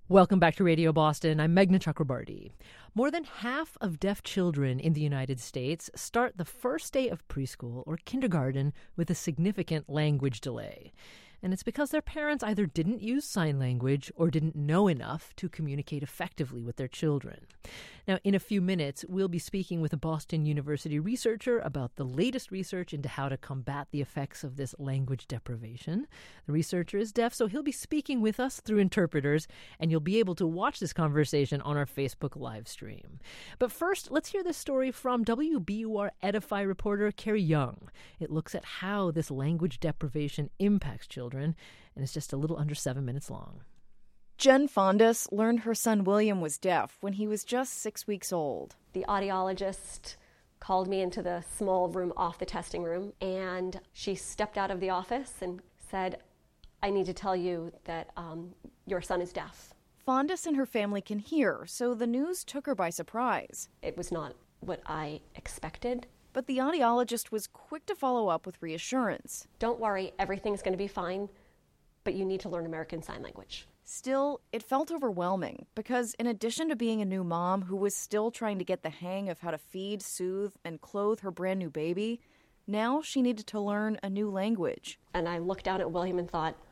Welcome back to Radio Boston. I'm Meghna Chakrabarti. More than half of deaf children in the United States start the first day of preschool or kindergarten with a significant language delay. And it's because their parents either didn't use sign language or didn't know enough to communicate effectively with their children. Now, in a few minutes, we'll be speaking with a Boston University researcher about the latest research into how to combat the effects of this language deprivation. The researcher is deaf, so he'll be speaking with us through interpreters, and you'll be able to watch this conversation on our Facebook live stream. But first, let's hear this story from WBUR Edify reporter Carrie Young. It looks at how this language deprivation impacts children, and it's just a little under 7 minutes long. Jen Fondas learned her son William was deaf when he was just 6 weeks old. The audiologist called me into the small room off the testing room, and she stepped out of the office and said, "I need to tell you that your son is deaf." Fondas and her family can hear, so the news took her by surprise. It was not what I expected. But the audiologist was quick to follow up with reassurance. Don't worry, everything's going to be fine, but you need to learn American Sign Language. Still, it felt overwhelming because in addition to being a new mom who was still trying to get the hang of how to feed, soothe, and clothe her brand new baby, now she needed to learn a new language. And I looked down at William and thought,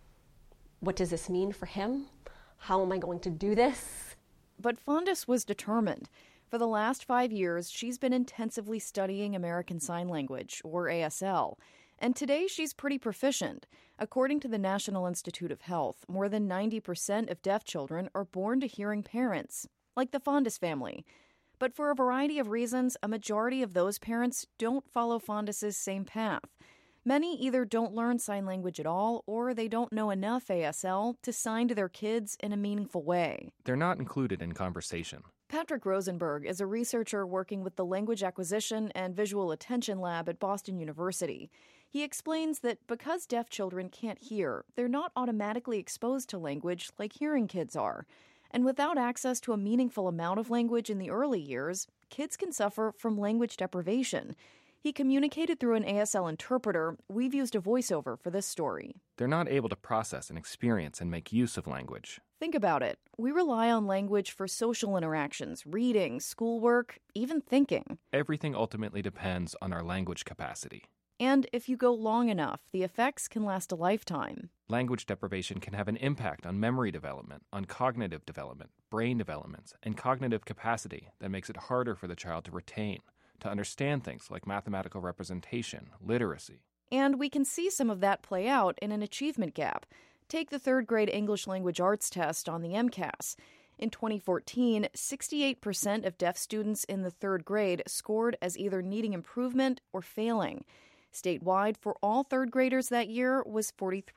what does this mean for him? How am I going to do this? But Fondas was determined. For the last 5 years, she's been intensively studying American Sign Language, or ASL, and today she's pretty proficient. According to the National Institute of Health, more than 90% of deaf children are born to hearing parents, like the Fondas family. But for a variety of reasons, a majority of those parents don't follow Fondas's same path. Many either don't learn sign language at all, or they don't know enough ASL to sign to their kids in a meaningful way. They're not included in conversation. Patrick Rosenberg is a researcher working with the Language Acquisition and Visual Attention Lab at Boston University. He explains that because deaf children can't hear, they're not automatically exposed to language like hearing kids are. And without access to a meaningful amount of language in the early years, kids can suffer from language deprivation. He communicated through an ASL interpreter. We've used a voiceover for this story. They're not able to process and experience and make use of language. Think about it. We rely on language for social interactions, reading, schoolwork, even thinking. Everything ultimately depends on our language capacity. And if you go long enough, the effects can last a lifetime. Language deprivation can have an impact on memory development, on cognitive development, brain development, and cognitive capacity that makes it harder for the child to retain, to understand things like mathematical representation, literacy. And we can see some of that play out in an achievement gap. Take the third grade English language arts test on the MCAS. In 2014, 68% of deaf students in the third grade scored as either needing improvement or failing. Statewide, for all third graders that year, was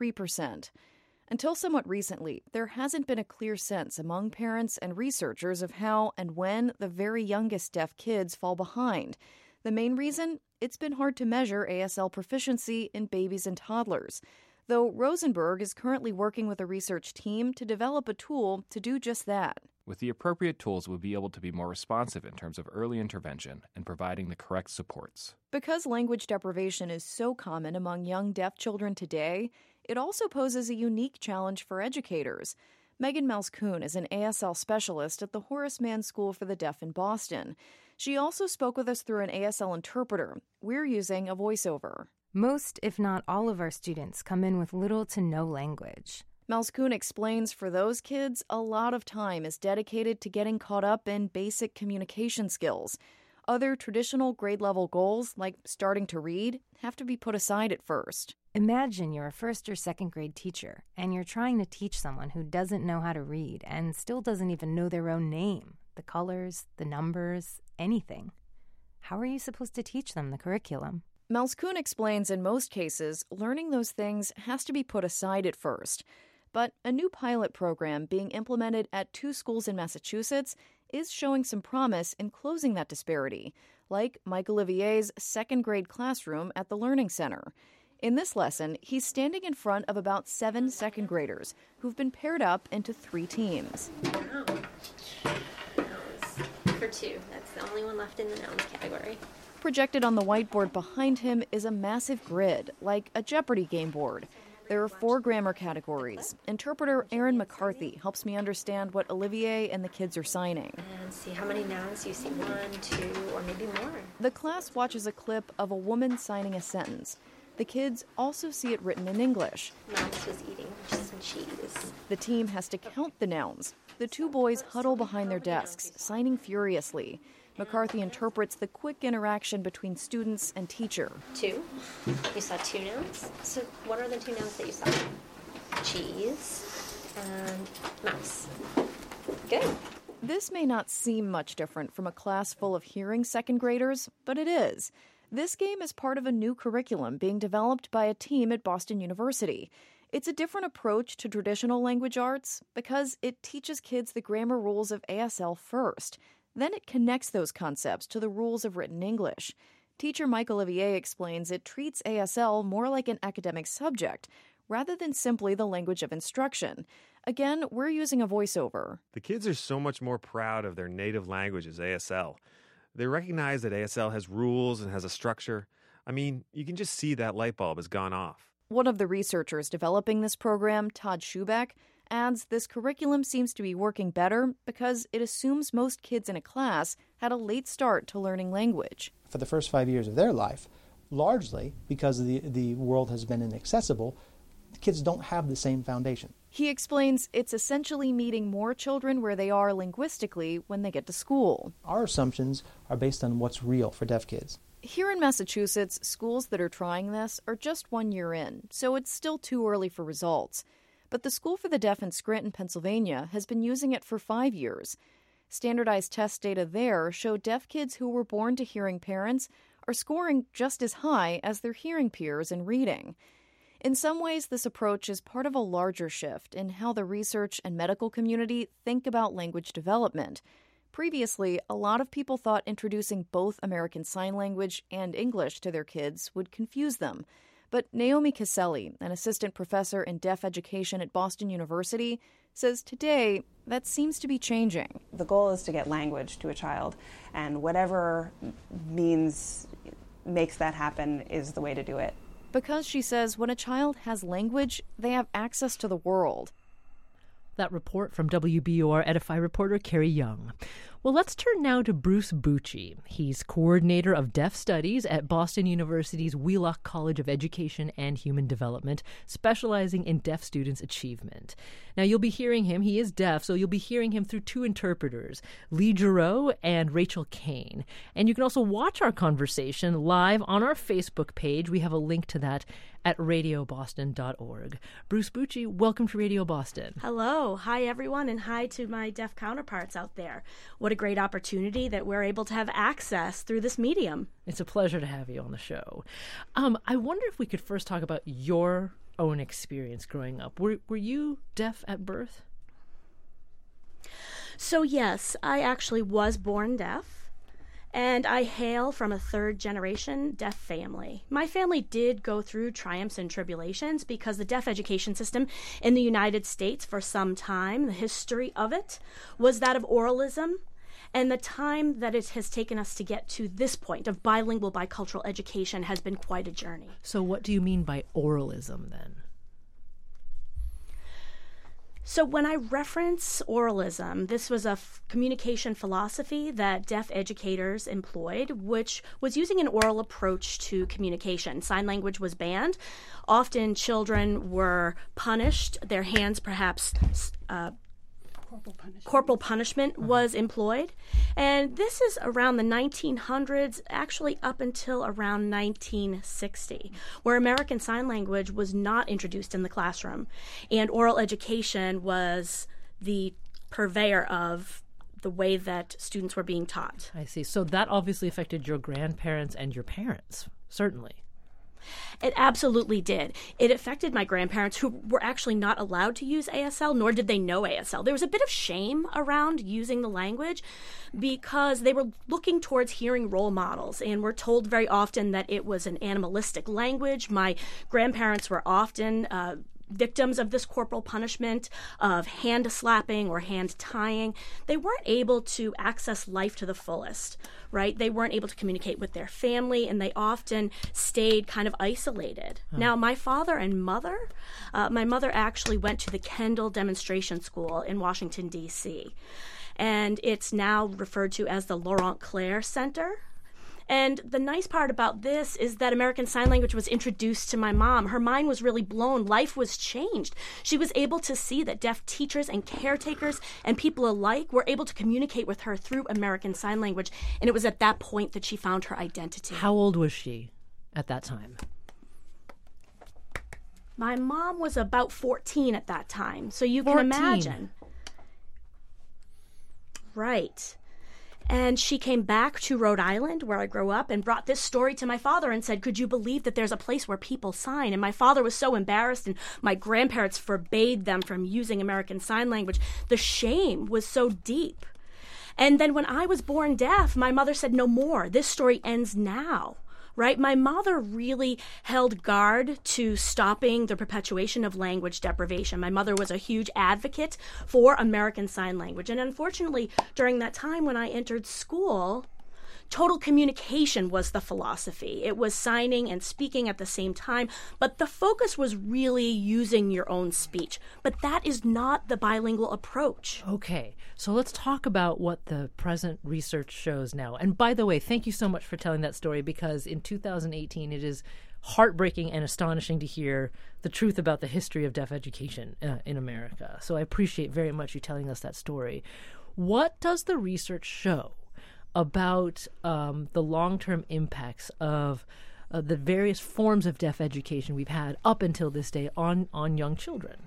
43%. Until somewhat recently, there hasn't been a clear sense among parents and researchers of how and when the very youngest deaf kids fall behind. The main reason? It's been hard to measure ASL proficiency in babies and toddlers, though Rosenberg is currently working with a research team to develop a tool to do just that. With the appropriate tools, we'll be able to be more responsive in terms of early intervention and providing the correct supports. Because language deprivation is so common among young deaf children today, it also poses a unique challenge for educators. Megan Malzkuhn is an ASL specialist at the Horace Mann School for the Deaf in Boston. She also spoke with us through an ASL interpreter. We're using a voiceover. Most, if not all of our students come in with little to no language. Malzkuhn explains for those kids, a lot of time is dedicated to getting caught up in basic communication skills. Other traditional grade-level goals, like starting to read, have to be put aside at first. Imagine you're a first or second grade teacher, and you're trying to teach someone who doesn't know how to read and still doesn't even know their own name, the colors, the numbers, anything. How are you supposed to teach them the curriculum? Malzkuhn explains in most cases, learning those things has to be put aside at first. But a new pilot program being implemented at 2 schools in Massachusetts is showing some promise in closing that disparity, like Mike Olivier's second grade classroom at the Learning Center. In this lesson, he's standing in front of about 7 second graders who've been paired up into 3 teams. For 2. That's the only one left in the nouns category. Projected on the whiteboard behind him is a massive grid, like a Jeopardy game board. There are 4 grammar categories. Interpreter Erin McCarthy helps me understand what Olivier and the kids are signing. And see how many nouns you see, 1, 2, or maybe more. The class watches a clip of a woman signing a sentence. The kids also see it written in English. Mouse was eating some cheese. The team has to count the nouns. The 2 boys huddle behind their desks, signing furiously. McCarthy interprets the quick interaction between students and teacher. 2. You saw 2 nouns. So what are the 2 nouns that you saw? Cheese and mouse. Good. This may not seem much different from a class full of hearing second graders, but it is. This game is part of a new curriculum being developed by a team at Boston University. It's a different approach to traditional language arts because it teaches kids the grammar rules of ASL first. Then it connects those concepts to the rules of written English. Teacher Mike Olivier explains it treats ASL more like an academic subject rather than simply the language of instruction. Again, we're using a voiceover. The kids are so much more proud of their native language as ASL. They recognize that ASL has rules and has a structure. I mean, you can just see that light bulb has gone off. One of the researchers developing this program, Todd Schubeck, adds this curriculum seems to be working better because it assumes most kids in a class had a late start to learning language. For the first 5 years of their life, largely because the world has been inaccessible, the kids don't have the same foundation. He explains it's essentially meeting more children where they are linguistically when they get to school. Our assumptions are based on what's real for deaf kids. Here in Massachusetts, schools that are trying this are just 1 year in, so it's still too early for results. But the School for the Deaf in Scranton, Pennsylvania, has been using it for 5 years. Standardized test data there show deaf kids who were born to hearing parents are scoring just as high as their hearing peers in reading. In some ways, this approach is part of a larger shift in how the research and medical community think about language development. Previously, a lot of people thought introducing both American Sign Language and English to their kids would confuse them. But Naomi Caselli, an assistant professor in deaf education at Boston University, says today that seems to be changing. The goal is to get language to a child, and whatever means makes that happen is the way to do it. Because, she says, when a child has language, they have access to the world. That report from WBUR Edify reporter Carrie Young. Well, let's turn now to Bruce Bucci. He's coordinator of deaf studies at Boston University's Wheelock College of Education and Human Development, specializing in deaf students' achievement. Now, you'll be hearing him. He is deaf, so you'll be hearing him through 2 interpreters, Lee Giroux and Rachel Kane. And you can also watch our conversation live on our Facebook page. We have a link to that at radioboston.org. Bruce Bucci, welcome to Radio Boston. Hello. Hi, everyone, and hi to my deaf counterparts out there. What a great opportunity that we're able to have access through this medium. It's a pleasure to have you on the show. I wonder if we could first talk about your own experience growing up. Were you deaf at birth? So, yes, I actually was born deaf. And I hail from a 3rd-generation deaf family. My family did go through triumphs and tribulations because the deaf education system in the United States for some time, the history of it, was that of oralism. And the time that it has taken us to get to this point of bilingual, bicultural education has been quite a journey. So what do you mean by oralism then? So when I reference oralism, this was a communication philosophy that deaf educators employed, which was using an oral approach to communication. Sign language was banned. Often children were punished, their hands perhaps corporal punishment was employed. And this is around the 1900s, actually up until around 1960, where American Sign Language was not introduced in the classroom. And oral education was the purveyor of the way that students were being taught. I see. So that obviously affected your grandparents and your parents, certainly. It absolutely did. It affected my grandparents, who were actually not allowed to use ASL, nor did they know ASL. There was a bit of shame around using the language because they were looking towards hearing role models and were told very often that it was an animalistic language. My grandparents were often victims of this corporal punishment, of hand slapping or hand tying, they weren't able to access life to the fullest, right? They weren't able to communicate with their family, and they often stayed kind of isolated. Now, my father and mother, my mother actually went to the Kendall Demonstration School in Washington, D.C., and it's now referred to as the Laurent Clerc Center. And the nice part about this is that American Sign Language was introduced to my mom. Her mind was really blown. Life was changed. She was able to see that deaf teachers and caretakers and people alike were able to communicate with her through American Sign Language. And it was at that point that she found her identity. How old was she at that time? My mom was about 14 at that time. So you can 14. imagine. Right. And she came back to Rhode Island, where I grew up, and brought this story to my father and said, could you believe that there's a place where people sign? And my father was so embarrassed, and my grandparents forbade them from using American Sign Language. The shame was so deep. And then when I was born deaf, my mother said, no more. This story ends now. Right? My mother really held guard to stopping the perpetuation of language deprivation. My mother was a huge advocate for American Sign Language. And unfortunately, during that time when I entered school, total communication was the philosophy. It was signing and speaking at the same time, but the focus was really using your own speech. But that is not the bilingual approach. Okay, so let's talk about what the present research shows now. And by the way, thank you so much for telling that story, because in 2018 it is heartbreaking and astonishing to hear the truth about the history of deaf education in America. So I appreciate very much you telling us that story. What does the research show about the long-term impacts of the various forms of deaf education we've had up until this day on young children?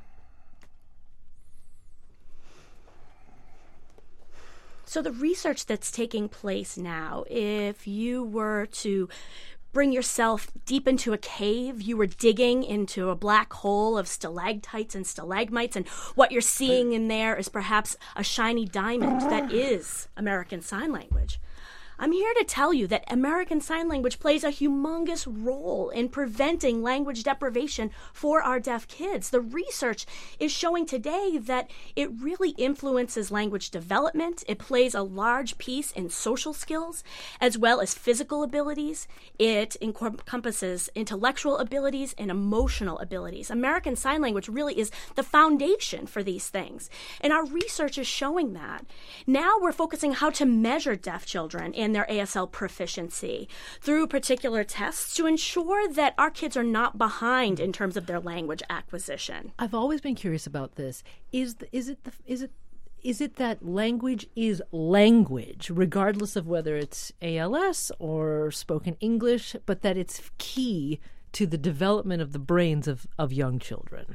So the research that's taking place now, if you were to bring yourself deep into a cave, you were digging into a black hole of stalactites and stalagmites, and what you're seeing in there is perhaps a shiny diamond that is American Sign Language. I'm here to tell you that American Sign Language plays a humongous role in preventing language deprivation for our deaf kids. The research is showing today that it really influences language development. It plays a large piece in social skills as well as physical abilities. It encompasses intellectual abilities and emotional abilities. American Sign Language really is the foundation for these things. And our research is showing that. Now we're focusing on how to measure deaf children and their ASL proficiency through particular tests to ensure that our kids are not behind in terms of their language acquisition. I've always been curious about this. Is it that language is language, regardless of whether it's ALS or spoken English, but that it's key to the development of the brains of young children?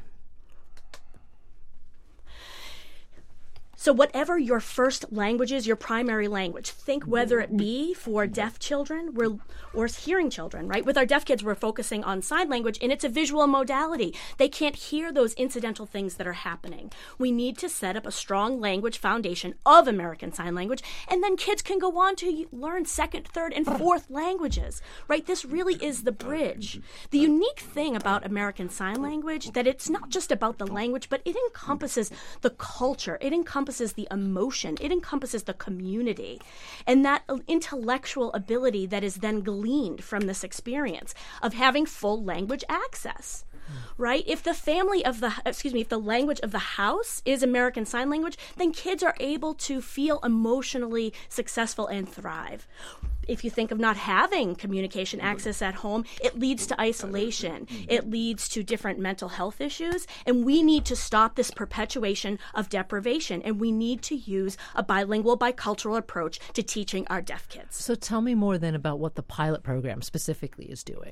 So whatever your first language is, your primary language, think whether it be for deaf children or hearing children, right? With our deaf kids, we're focusing on sign language, and it's a visual modality. They can't hear those incidental things that are happening. We need to set up a strong language foundation of American Sign Language, and then kids can go on to learn second, third, and fourth languages, right? This really is the bridge. The unique thing about American Sign Language, that it's not just about the language, but it encompasses the culture. It encompasses the emotion. It encompasses the community, and that intellectual ability that is then gleaned from this experience of having full language access. Right? If the language of the house is American Sign Language, then kids are able to feel emotionally successful and thrive. If you think of not having communication access at home, it leads to isolation. It leads to different mental health issues, and we need to stop this perpetuation of deprivation, and we need to use a bilingual, bicultural approach to teaching our deaf kids. So tell me more then about what the pilot program specifically is doing.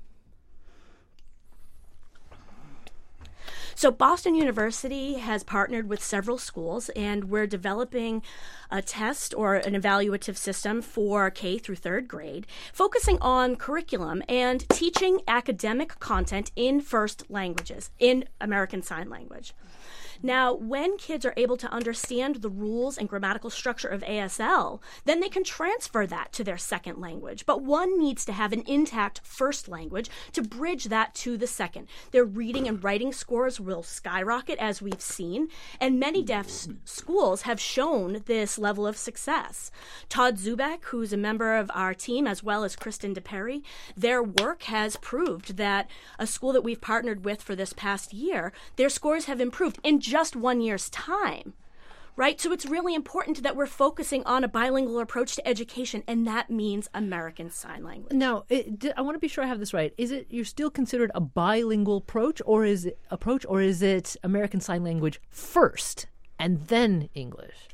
So Boston University has partnered with several schools, and we're developing a test or an evaluative system for K through third grade, focusing on curriculum and teaching academic content in first languages, in American Sign Language. Now, when kids are able to understand the rules and grammatical structure of ASL, then they can transfer that to their second language. But one needs to have an intact first language to bridge that to the second. Their reading and writing scores will skyrocket, as we've seen, and many deaf schools have shown this level of success. Todd Zubek, who's a member of our team, as well as Kristen DePerry, their work has proved that a school that we've partnered with for this past year, their scores have improved in just 1 year's time. Right? So it's really important that we're focusing on a bilingual approach to education, and that means American Sign Language. Now, I want to be sure I have this right. Is it you're still considered a bilingual approach, or is it American Sign Language first and then English?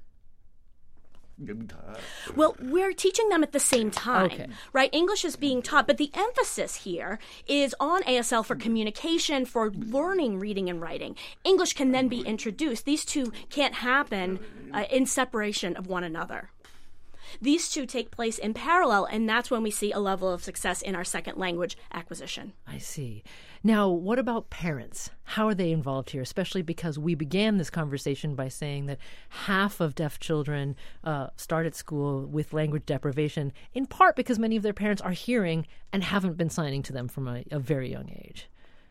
Well, we're teaching them at the same time, okay. Right? English is being taught, but the emphasis here is on ASL for communication, for learning reading and writing. English can then be introduced. These two can't happen in separation of one another. These two take place in parallel, and that's when we see a level of success in our second language acquisition. I see. Now, what about parents? How are they involved here, especially because we began this conversation by saying that half of deaf children start at school with language deprivation, in part because many of their parents are hearing and haven't been signing to them from a very young age.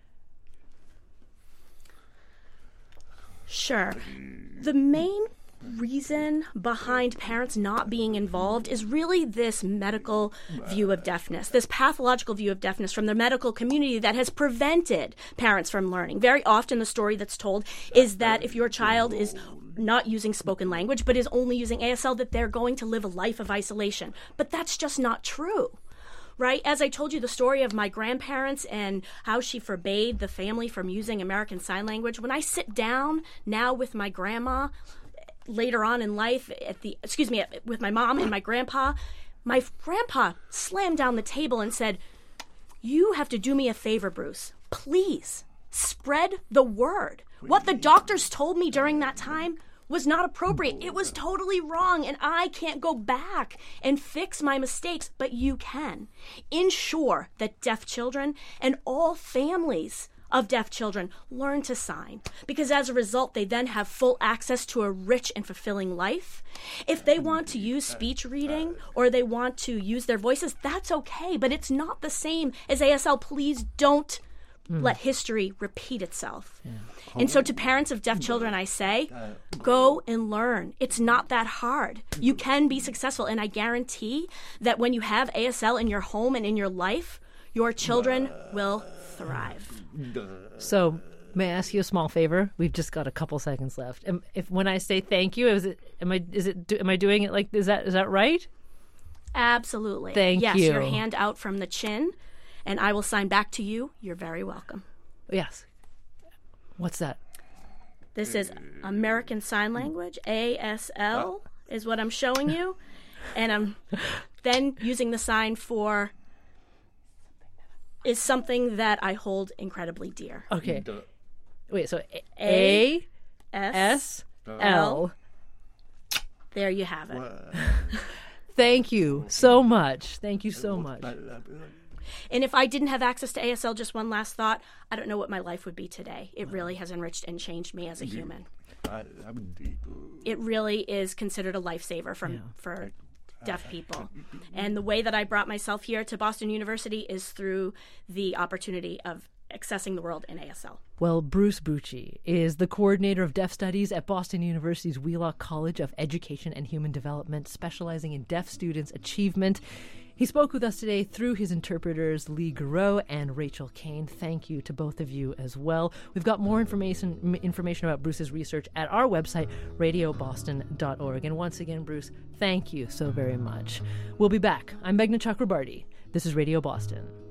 Sure. The main reason behind parents not being involved is really this medical view of deafness, this pathological view of deafness from the medical community that has prevented parents from learning. Very often the story that's told is that if your child is not using spoken language but is only using ASL, that they're going to live a life of isolation. But that's just not true. Right? As I told you the story of my grandparents and how she forbade the family from using American Sign Language, when I sit down now with my grandma later on in life, with my mom and my grandpa slammed down the table and said, "You have to do me a favor, Bruce. Please spread the word. What the doctors told me during that time was not appropriate. It was totally wrong, and I can't go back and fix my mistakes, but you can. Ensure that deaf children and all families of deaf children learn to sign, because as a result, they then have full access to a rich and fulfilling life. If they want to use speech reading or they want to use their voices, that's okay, but it's not the same as ASL. Please don't let history repeat itself." Yeah. And so to parents of deaf children, I say, go and learn. It's not that hard. You can be successful, and I guarantee that when you have ASL in your home and in your life, your children will thrive. So, may I ask you a small favor? We've just got a couple seconds left. If when I say thank you, am I doing it like is that right? Absolutely. Thank you. Yes, your hand out from the chin, and I will sign back to you. You're very welcome. Yes. What's that? This is American Sign Language, ASL, is what I'm showing you, and I'm then using the sign for is something that I hold incredibly dear. Okay. Wait, so A S L. There you have it. Thank you so much. Thank you so much. And if I didn't have access to ASL, just one last thought, I don't know what my life would be today. It really has enriched and changed me as a human. It really is considered a lifesaver for deaf people. And the way that I brought myself here to Boston University is through the opportunity of accessing the world in ASL. Well, Bruce Bucci is the coordinator of deaf studies at Boston University's Wheelock College of Education and Human Development, specializing in deaf students' achievement. He spoke with us today through his interpreters, Lee Garreau and Rachel Kane. Thank you to both of you as well. We've got more information about Bruce's research at our website, radioboston.org. And once again, Bruce, thank you so very much. We'll be back. I'm Meghna Chakrabarti. This is Radio Boston.